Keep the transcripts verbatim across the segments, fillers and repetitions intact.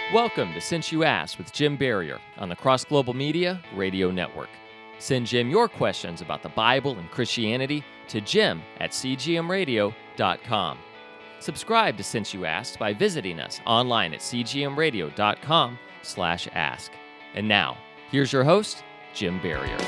Welcome to Since You Asked with Jim Barrier on the Cross Global Media Radio Network. Send Jim your questions about the Bible and Christianity to jim at c g m radio dot com. Subscribe to Since You Asked by visiting us online at c g m radio dot com slash ask. And now, here's your host, Jim Barrier.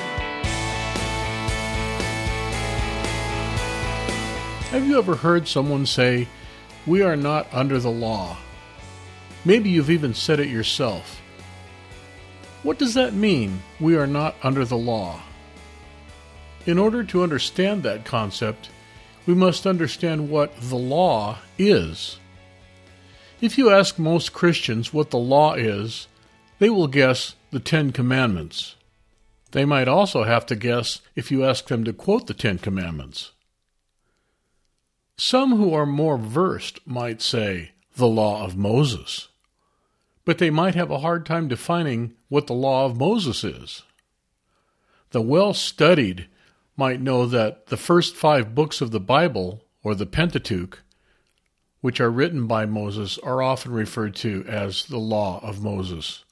Have you ever heard someone say, "We are not under the law"? Maybe you've even said it yourself. What does that mean, we are not under the law? In order to understand that concept, we must understand what the law is. If you ask most Christians what the law is, they will guess the Ten Commandments. They might also have to guess if you ask them to quote the Ten Commandments. Some who are more versed might say the law of Moses, but they might have a hard time defining what the law of Moses is. The well-studied might know that the first five books of the Bible, or the Pentateuch, which are written by Moses, are often referred to as the law of Moses.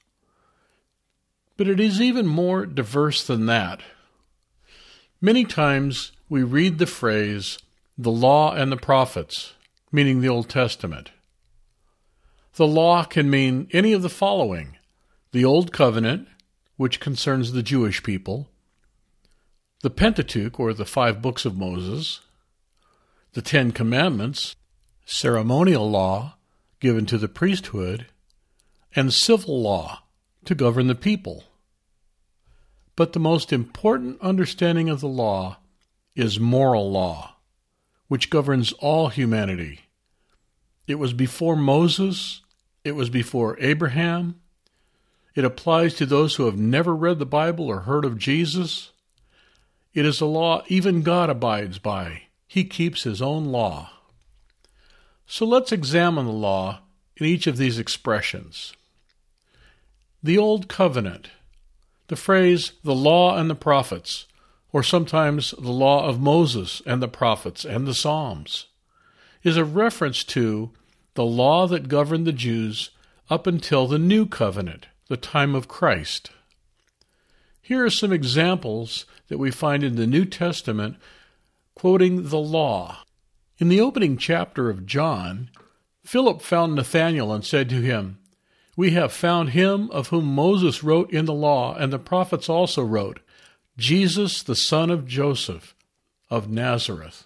But it is even more diverse than that. Many times we read the phrase, the law and the prophets, meaning the Old Testament. The law can mean any of the following: the Old Covenant, which concerns the Jewish people; the Pentateuch, or the five books of Moses; the Ten Commandments; ceremonial law, given to the priesthood; and civil law, to govern the people. But the most important understanding of the law is moral law, which governs all humanity. It was before Moses. It was before Abraham. It applies to those who have never read the Bible or heard of Jesus. It is a law even God abides by. He keeps his own law. So let's examine the law in each of these expressions. The Old Covenant, the phrase the law and the prophets, or sometimes the law of Moses and the prophets and the Psalms, is a reference to the law that governed the Jews up until the New Covenant, the time of Christ. Here are some examples that we find in the New Testament quoting the law. In the opening chapter of John, Philip found Nathanael and said to him, "We have found him of whom Moses wrote in the law, and the prophets also wrote, Jesus, the son of Joseph of Nazareth."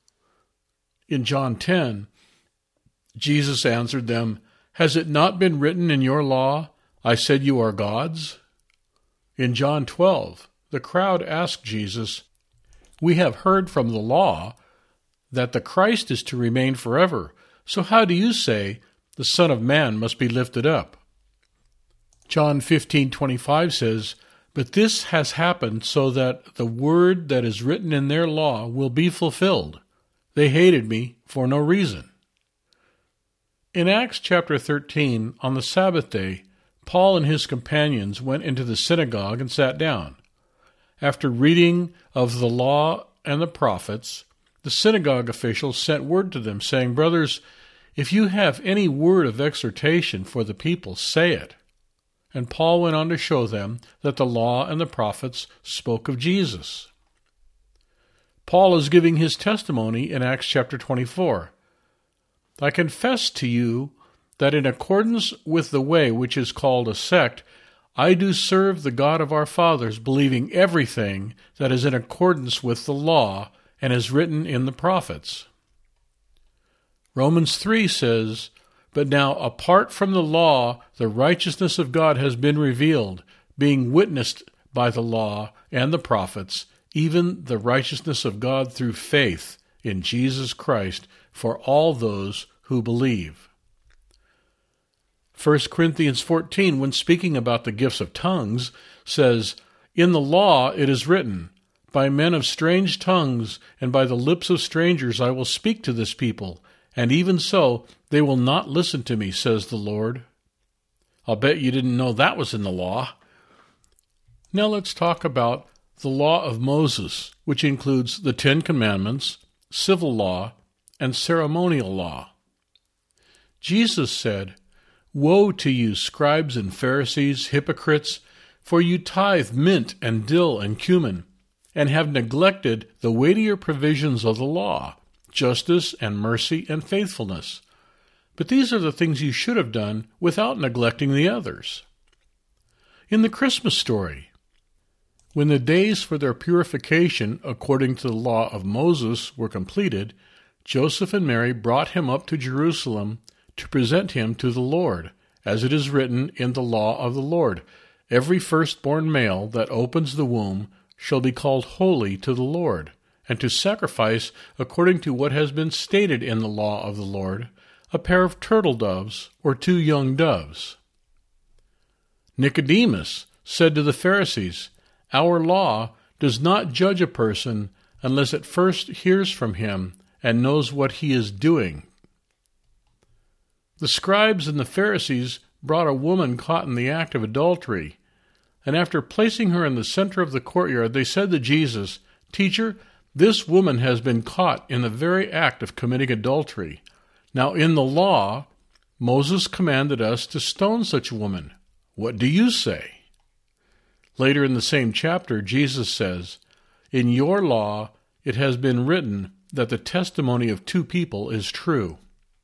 In John ten, Jesus answered them, "Has it not been written in your law, I said you are gods?" In John twelve, the crowd asked Jesus, "We have heard from the law that the Christ is to remain forever. So how do you say the Son of Man must be lifted up?" John fifteen twenty-five says, "But this has happened so that the word that is written in their law will be fulfilled. They hated me for no reason." In Acts chapter thirteen, on the Sabbath day, Paul and his companions went into the synagogue and sat down. After reading of the law and the prophets, the synagogue officials sent word to them, saying, "Brothers, if you have any word of exhortation for the people, say it." And Paul went on to show them that the law and the prophets spoke of Jesus. Paul is giving his testimony in Acts chapter twenty-four. "I confess to you that in accordance with the way which is called a sect, I do serve the God of our fathers, believing everything that is in accordance with the law and is written in the prophets." Romans three says, "But now apart from the law, the righteousness of God has been revealed, being witnessed by the law and the prophets, even the righteousness of God through faith in Jesus Christ for all those who believe." First Corinthians fourteen, when speaking about the gifts of tongues, says, "In the law it is written, by men of strange tongues and by the lips of strangers I will speak to this people, and even so they will not listen to me, says the Lord." I'll bet you didn't know that was in the law. Now let's talk about the law of Moses, which includes the Ten Commandments, civil law, and ceremonial law. Jesus said, Woe to you, scribes and Pharisees, hypocrites, for you tithe mint and dill and cumin, and have neglected the weightier provisions of the law, justice and mercy and faithfulness. But these are the things you should have done without neglecting the others. In the Christmas story, when the days for their purification according to the law of Moses were completed, Joseph and Mary brought him up to Jerusalem to present him to the Lord, as it is written in the law of the Lord, "Every firstborn male that opens the womb shall be called holy to the Lord, and to sacrifice according to what has been stated in the law of the Lord, a pair of turtle doves or two young doves." Nicodemus said to the Pharisees, "Our law does not judge a person unless it first hears from him and knows what he is doing." The scribes and the Pharisees brought a woman caught in the act of adultery, and after placing her in the center of the courtyard, they said to Jesus, "Teacher, this woman has been caught in the very act of committing adultery. Now in the law, Moses commanded us to stone such a woman. What do you say?" Later in the same chapter, Jesus says, "In your law it has been written that the testimony of two people is true."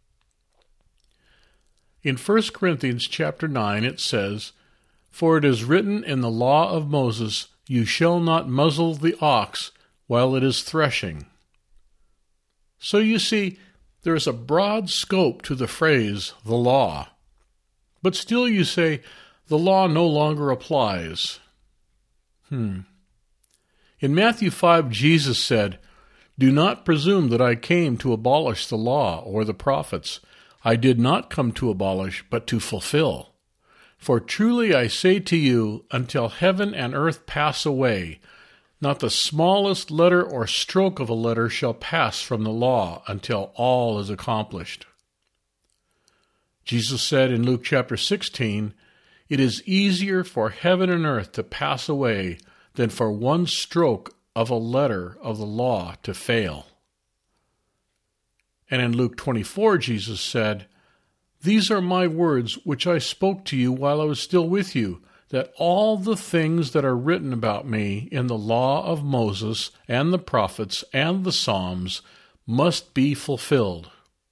In First Corinthians chapter nine it says, "For it is written in the law of Moses, you shall not muzzle the ox while it is threshing." So you see, there is a broad scope to the phrase, the law. But still you say, the law no longer applies. Hmm. In Matthew five, Jesus said, "Do not presume that I came to abolish the law or the prophets. I did not come to abolish, but to fulfill. For truly I say to you, until heaven and earth pass away, not the smallest letter or stroke of a letter shall pass from the law until all is accomplished." Jesus said in Luke chapter sixteen, "It is easier for heaven and earth to pass away than for one stroke of a letter of the law to fail." And in Luke twenty-four, Jesus said, "These are my words which I spoke to you while I was still with you, that all the things that are written about me in the law of Moses and the prophets and the Psalms must be fulfilled."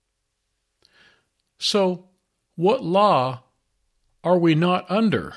So, what law are we not under?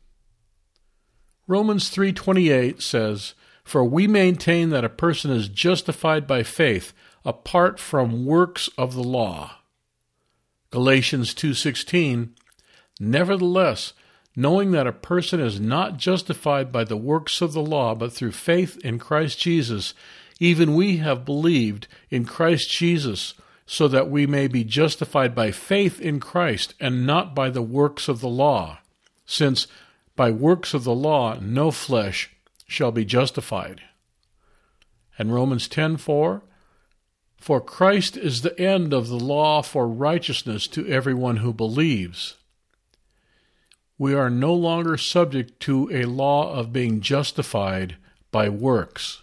Romans three twenty-eight says, "For we maintain that a person is justified by faith apart from works of the law." Galatians two sixteen, "Nevertheless, knowing that a person is not justified by the works of the law, but through faith in Christ Jesus, even we have believed in Christ Jesus, so that we may be justified by faith in Christ and not by the works of the law, since by works of the law no flesh shall be justified." And Romans ten four, "For Christ is the end of the law for righteousness to everyone who believes." We are no longer subject to a law of being justified by works.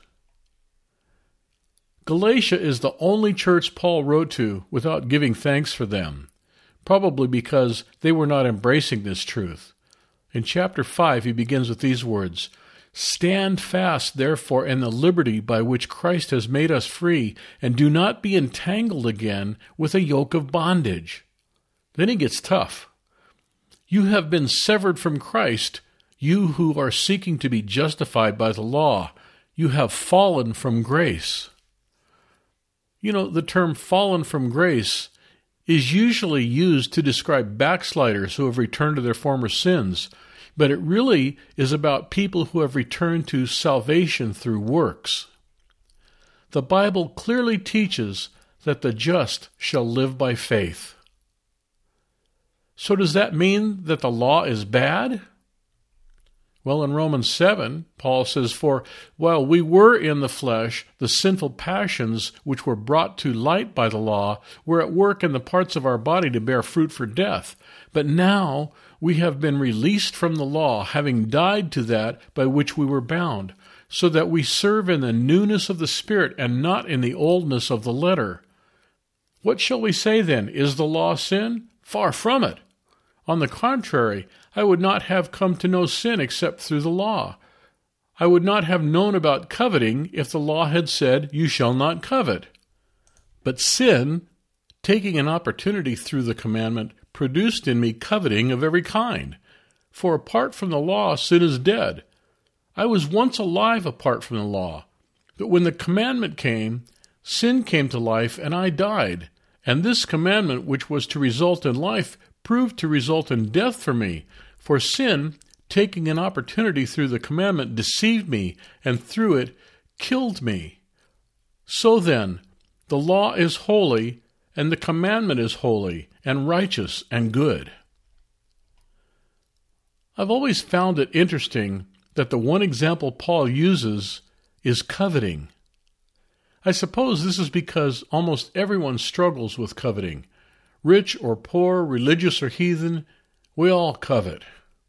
Galatia is the only church Paul wrote to without giving thanks for them, probably because they were not embracing this truth. In chapter five, he begins with these words, "Stand fast, therefore, in the liberty by which Christ has made us free, and do not be entangled again with a yoke of bondage." Then he gets tough. "You have been severed from Christ, you who are seeking to be justified by the law. You have fallen from grace." You know, the term fallen from grace is usually used to describe backsliders who have returned to their former sins, but it really is about people who have returned to salvation through works. The Bible clearly teaches that the just shall live by faith. So does that mean that the law is bad? Well, in Romans seven, Paul says, "For while we were in the flesh, the sinful passions which were brought to light by the law were at work in the parts of our body to bear fruit for death. But now we have been released from the law, having died to that by which we were bound, so that we serve in the newness of the Spirit and not in the oldness of the letter. What shall we say then? Is the law sin? Far from it. On the contrary, I would not have come to know sin except through the law. I would not have known about coveting if the law had said, "You shall not covet." But sin, taking an opportunity through the commandment, produced in me coveting of every kind. For apart from the law, sin is dead. I was once alive apart from the law. But when the commandment came, sin came to life, and I died. And this commandment, which was to result in life, proved to result in death for me. For sin, taking an opportunity through the commandment, deceived me, and through it killed me. So then, the law is holy, and the commandment is holy, and righteous, and good. I've always found it interesting that the one example Paul uses is coveting. I suppose this is because almost everyone struggles with coveting. Rich or poor, religious or heathen, we all covet.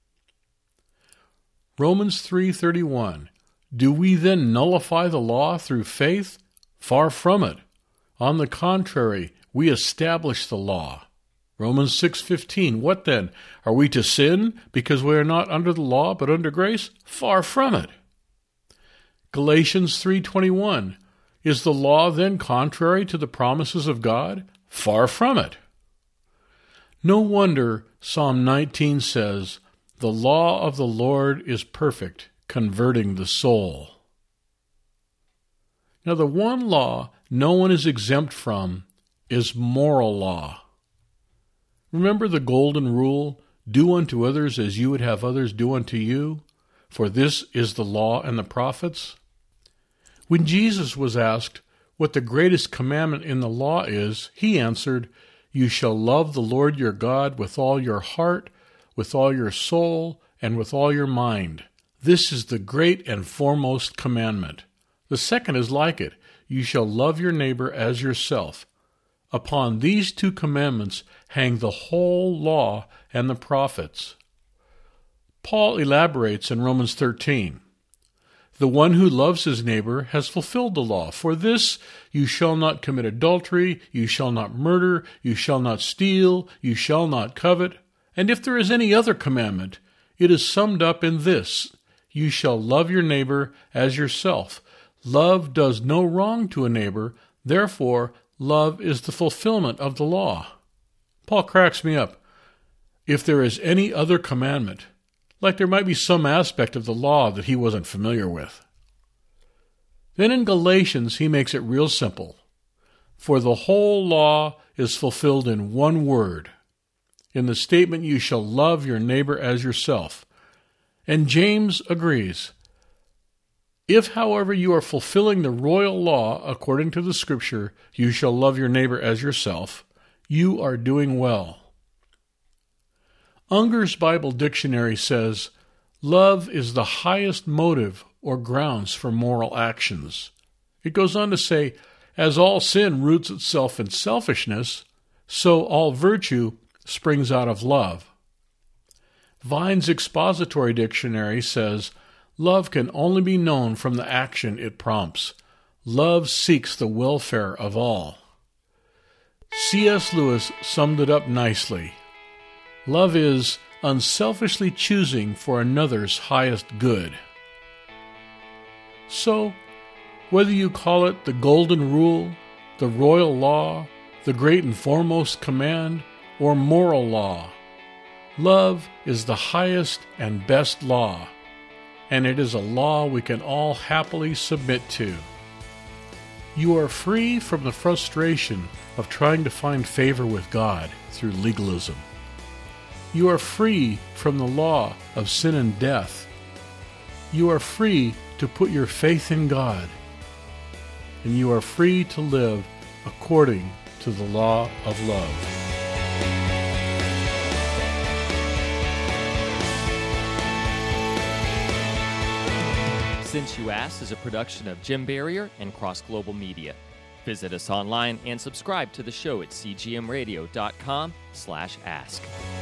Romans three thirty-one. Do we then nullify the law through faith? Far from it. On the contrary, we establish the law. Romans six fifteen. What then? Are we to sin because we are not under the law but under grace? Far from it. Galatians three twenty-one. Is the law then contrary to the promises of God? Far from it. No wonder Psalm nineteen says, "The law of the Lord is perfect, converting the soul." Now, the one law no one is exempt from is moral law. Remember the golden rule, "Do unto others as you would have others do unto you, for this is the law and the prophets"? When Jesus was asked what the greatest commandment in the law is, he answered, "You shall love the Lord your God with all your heart, with all your soul, and with all your mind. This is the great and foremost commandment. The second is like it. You shall love your neighbor as yourself. Upon these two commandments hang the whole law and the prophets." Paul elaborates in Romans thirteen. The one who loves his neighbor has fulfilled the law. For this, you shall not commit adultery, you shall not murder, you shall not steal, you shall not covet. And if there is any other commandment, it is summed up in this: you shall love your neighbor as yourself. Love does no wrong to a neighbor, therefore love is the fulfillment of the law. Paul cracks me up. If there is any other commandment, like there might be some aspect of the law that he wasn't familiar with. Then in Galatians, he makes it real simple. For the whole law is fulfilled in one word, in the statement, "You shall love your neighbor as yourself." And James agrees. If, however, you are fulfilling the royal law according to the Scripture, "You shall love your neighbor as yourself," you are doing well. Unger's Bible Dictionary says, love is the highest motive or grounds for moral actions. It goes on to say, as all sin roots itself in selfishness, so all virtue springs out of love. Vine's Expository Dictionary says, love can only be known from the action it prompts. Love seeks the welfare of all. C S Lewis summed it up nicely. Love is unselfishly choosing for another's highest good. So, whether you call it the golden rule, the royal law, the great and foremost command, or moral law, love is the highest and best law, and it is a law we can all happily submit to. You are free from the frustration of trying to find favor with God through legalism. You are free from the law of sin and death. You are free to put your faith in God. And you are free to live according to the law of love. Since You Asked is a production of Jim Barrier and Cross Global Media. Visit us online and subscribe to the show at c g m radio dot com slash ask.